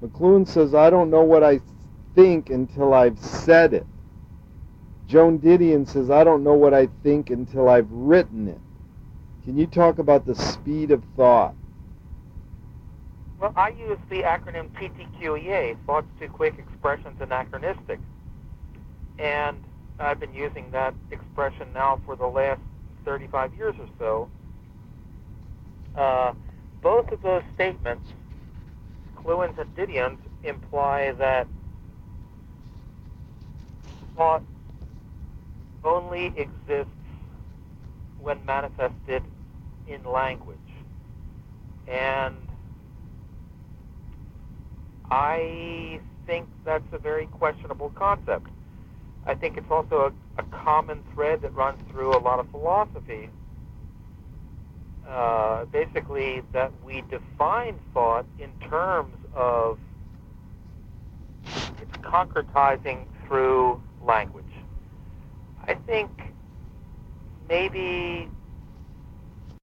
McLuhan says, I don't know what I think until I've said it. Joan Didion says, I don't know what I think until I've written it. Can you talk about the speed of thought? Well, I use the acronym TTQEA, Thoughts Too Quick, Expressions Anachronistic. And I've been using that expression now for the last 35 years or so. Both of those statements, McLuhan's and Didion's, imply that thought only exists when manifested in language. And I think that's a very questionable concept. I think it's also a common thread that runs through a lot of philosophy. Basically, that we define thought in terms of its concretizing through language. I think maybe